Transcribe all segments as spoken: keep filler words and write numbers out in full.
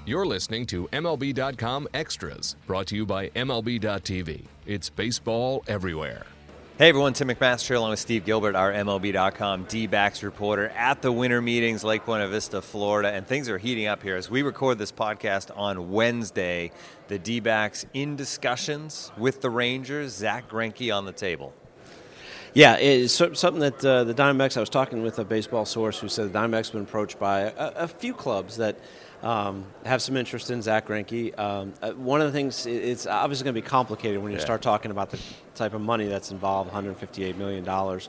You're listening to M L B dot com Extras, brought to you by M L B dot T V. It's baseball everywhere. Hey everyone, Tim McMaster here along with Steve Gilbert, our M L B dot com D-backs reporter at the winter meetings, Lake Buena Vista, Florida, and things are heating up here. As we record this podcast on Wednesday, the D-backs in discussions with the Rangers, Zach Greinke on the table. Yeah, it's something that uh, the Diamondbacks, I was talking with a baseball source who said the Diamondbacks have been approached by a, a few clubs that um, have some interest in Zach Greinke. Um, uh, one of the things, it's obviously going to be complicated when you yeah. start talking about the type of money that's involved, one hundred fifty-eight million dollars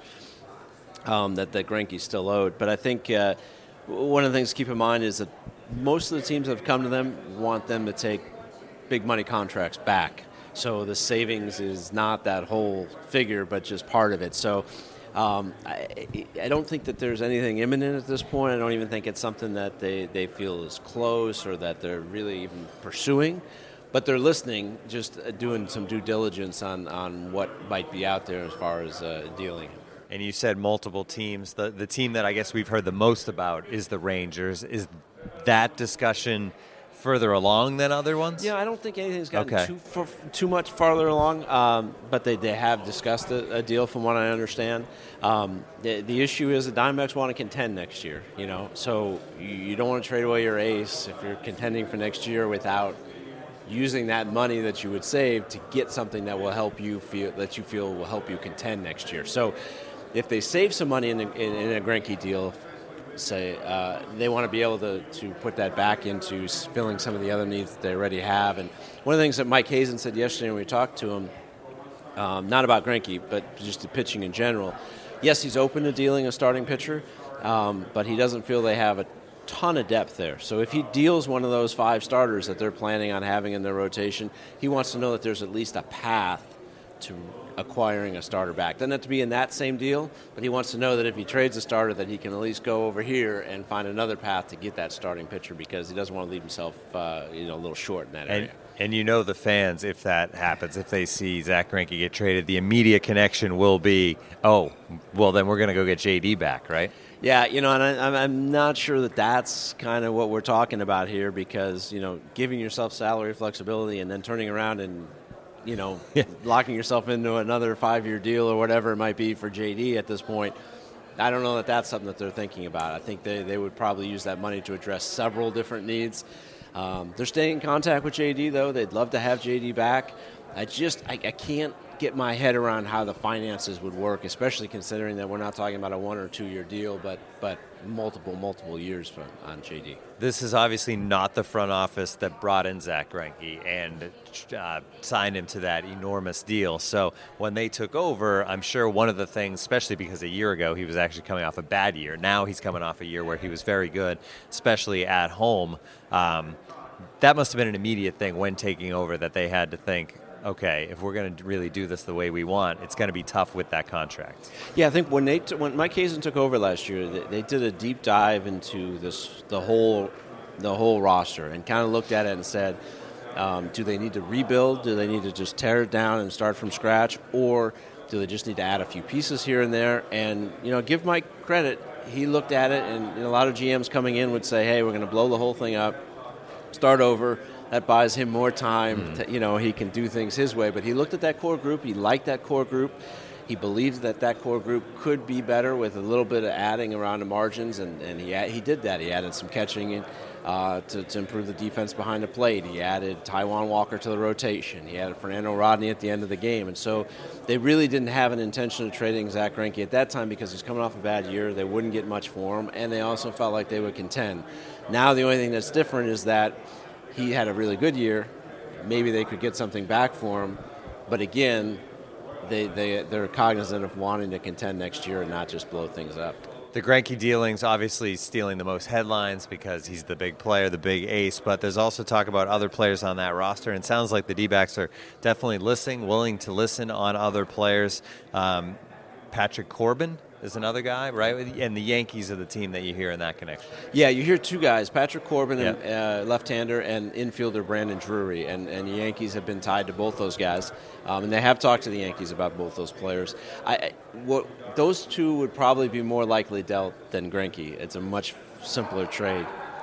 um, that, that Greinke's still owed. But I think uh, one of the things to keep in mind is that most of the teams that have come to them want them to take big money contracts back. So the savings is not that whole figure, but just part of it. So um, I, I don't think that there's anything imminent at this point. I don't even think it's something that they, they feel is close or that they're really even pursuing. But they're listening, just doing some due diligence on, on what might be out there as far as uh, dealing. And you said multiple teams. The, the team that I guess we've heard the most about is the Rangers. Is that discussion further along than other ones? Yeah, I don't think anything's gotten okay. too for, too much farther along, um, but they, they have discussed a, a deal from what I understand. Um, the, the issue is the Diamondbacks want to contend next year, you know, so you, you don't want to trade away your ace if you're contending for next year without using that money that you would save to get something that will help you feel, that you feel will help you contend next year. So if they save some money in a, in, in a Greinke deal, say uh, they want to be able to, to put that back into filling some of the other needs that they already have. And one of the things that Mike Hazen said yesterday when we talked to him, um, not about Greinke, but just the pitching in general, yes, he's open to dealing a starting pitcher, um, but he doesn't feel they have a ton of depth there. So if he deals one of those five starters that they're planning on having in their rotation, he wants to know that there's at least a path to acquiring a starter back. Doesn't have to be in that same deal, but he wants to know that if he trades a starter that he can at least go over here and find another path to get that starting pitcher because he doesn't want to leave himself uh, you know, a little short in that and, area. And you know the fans, if that happens, if they see Zach Greinke get traded, the immediate connection will be, oh, well, then we're going to go get J D back, right? Yeah, you know, and I, I'm not sure that that's kind of what we're talking about here because, you know, giving yourself salary flexibility and then turning around and you know, yeah. locking yourself into another five-year deal or whatever it might be for J D at this point, I don't know that that's something that they're thinking about. I think they, they would probably use that money to address several different needs. Um, they're staying in contact with J D, though. They'd love to have J D back. I just I, I can't get my head around how the finances would work, especially considering that we're not talking about a one- or two-year deal, but but multiple, multiple years from, on J D. This is obviously not the front office that brought in Zach Greinke and uh, signed him to that enormous deal. So when they took over, I'm sure one of the things, especially because a year ago he was actually coming off a bad year. Now he's coming off a year where he was very good, especially at home. Um, that must have been an immediate thing when taking over that they had to think, okay, if we're going to really do this the way we want, it's going to be tough with that contract. Yeah, I think when they t- when Mike Hazen took over last year, they, they did a deep dive into this the whole the whole roster and kind of looked at it and said, um, do they need to rebuild? Do they need to just tear it down and start from scratch, or do they just need to add a few pieces here and there? And you know, give Mike credit. He looked at it, and you know, a lot of G Ms coming in would say, "Hey, we're going to blow the whole thing up, start over." That buys him more time. Mm. To, you know, he can do things his way. But he looked at that core group. He liked that core group. He believes that that core group could be better with a little bit of adding around the margins, and, and he he did that. He added some catching in, uh, to, to improve the defense behind the plate. He added Taijuan Walker to the rotation. He added Fernando Rodney at the end of the game. And so they really didn't have an intention of trading Zach Greinke at that time because he's coming off a bad year. They wouldn't get much for him, and they also felt like they would contend. Now the only thing that's different is that he had a really good year. Maybe they could get something back for him. But again, they, they, they're cognizant of wanting to contend next year and not just blow things up. The Greinke dealings obviously stealing the most headlines because he's the big player, the big ace, but there's also talk about other players on that roster, and it sounds like the D-backs are definitely listening, willing to listen on other players. Um, Patrick Corbin is another guy, right? And the Yankees are the team that you hear in that connection. Yeah, you hear two guys, Patrick Corbin, yeah. and, uh, left-hander, and infielder Brandon Drury, and, and the Yankees have been tied to both those guys, um, and they have talked to the Yankees about both those players. I, I what, those two would probably be more likely dealt than Greinke. It's a much simpler trade.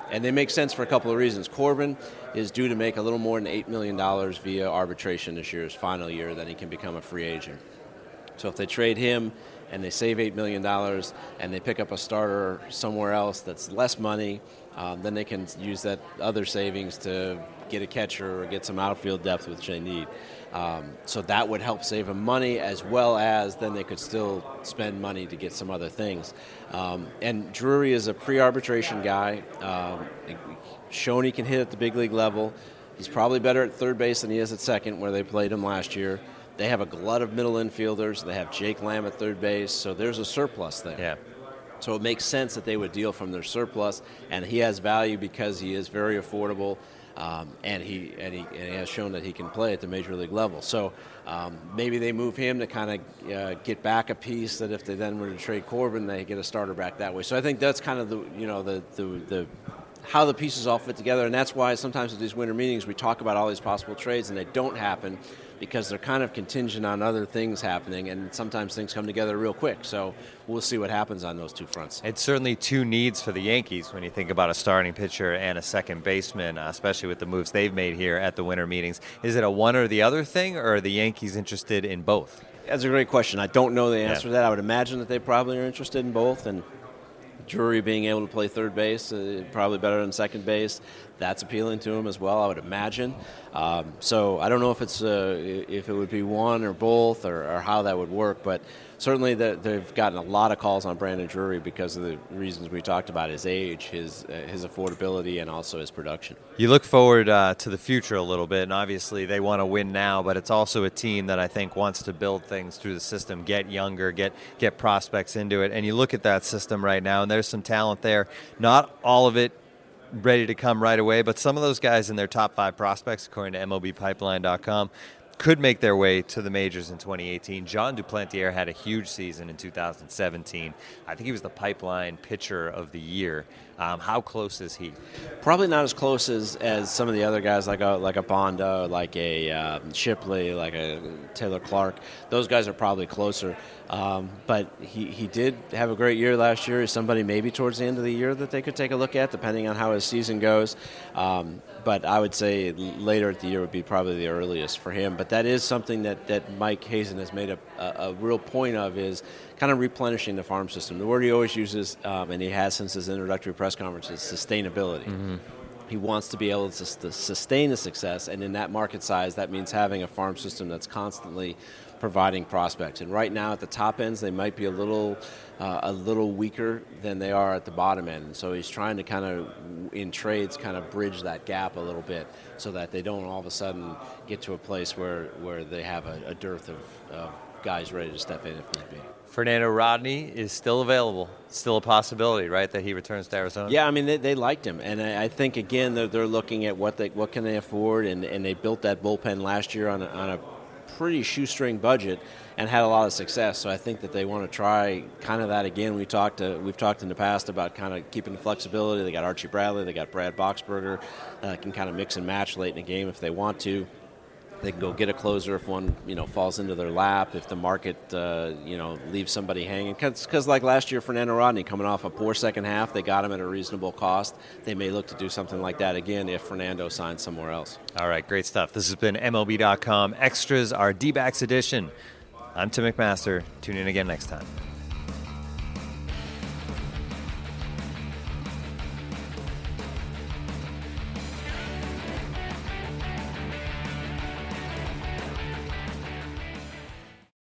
And they make sense for a couple of reasons. Corbin is due to make a little more than eight million dollars via arbitration this year, his final year, then he can become a free agent. So if they trade him and they save eight million dollars and they pick up a starter somewhere else that's less money, um, then they can use that other savings to get a catcher or get some outfield depth, which they need. Um, so that would help save them money, as well as then they could still spend money to get some other things. Um, and Drury is a pre-arbitration guy, um, shown he can hit at the big league level. He's probably better at third base than he is at second, where they played him last year. They have a glut of middle infielders. They have Jake Lamb at third base, so there's a surplus there. Yeah. So it makes sense that they would deal from their surplus, and he has value because he is very affordable. Um, and he and he and he has shown that he can play at the major league level. So um, maybe they move him to kind of uh, get back a piece that if they then were to trade Corbin, they get a starter back that way. So I think that's kind of the you know the the, the how the pieces all fit together, and that's why sometimes at these winter meetings we talk about all these possible trades, and they don't happen because they're kind of contingent on other things happening, and sometimes things come together real quick. So we'll see what happens on those two fronts. It's certainly two needs for the Yankees when you think about a starting pitcher and a second baseman, uh, especially with the moves they've made here at the winter meetings. Is it a one or the other thing, or are the Yankees interested in both? That's a great question. I don't know the answer Yeah. to that. I would imagine that they probably are interested in both, and Drury being able to play third base, uh, probably better than second base, that's appealing to him as well, I would imagine. Um, so I don't know if it's uh, if it would be one or both or, or how that would work, but certainly the, they've gotten a lot of calls on Brandon Drury because of the reasons we talked about: his age, his uh, his affordability, and also his production. You look forward uh, to the future a little bit, and obviously they want to win now, but it's also a team that I think wants to build things through the system, get younger, get get prospects into it. And you look at that system right now, and there's some talent there. Not all of it ready to come right away, but some of those guys in their top five prospects, according to M L B Pipeline dot com, could make their way to the majors in twenty eighteen. John Duplantier had a huge season in two thousand seventeen. I think he was the Pipeline Pitcher of the Year. Um, how close is he? Probably not as close as, as some of the other guys, like a like a Bonda, like a um, Shipley, like a Taylor Clark. Those guys are probably closer. Um, but he, he did have a great year last year. He's somebody maybe towards the end of the year that they could take a look at, depending on how his season goes. Um, but I would say later at the year would be probably the earliest for him. But that is something that, that Mike Hazen has made a, a, a real point of, is kind of replenishing the farm system. The word he always uses, um, and he has since his introductory press conference, is sustainability. Mm-hmm. He wants to be able to sustain the success, and in that market size, that means having a farm system that's constantly providing prospects. And right now at the top ends, they might be a little uh, a little weaker than they are at the bottom end. And so he's trying to kind of, in trades, kind of bridge that gap a little bit so that they don't all of a sudden get to a place where, where they have a, a dearth of, of guys ready to step in if need be. Fernando Rodney is still available. Still a possibility, right, that he returns to Arizona? Yeah, I mean, they, they liked him. And I, I think, again, they're, they're looking at what they what can they afford, and, and they built that bullpen last year on a, on a pretty shoestring budget and had a lot of success. So I think that they want to try kind of that again. We talked to, we've talked in the past about kind of keeping the flexibility. They got Archie Bradley, they got Brad Boxberger, uh, can kind of mix and match late in the game if they want to. They can go get a closer if one, you know, falls into their lap, if the market, uh, you know, leaves somebody hanging. Because like last year, Fernando Rodney, coming off a poor second half, they got him at a reasonable cost. They may look to do something like that again if Fernando signs somewhere else. All right, great stuff. This has been M L B dot com Extras, our D-backs edition. I'm Tim McMaster. Tune in again next time.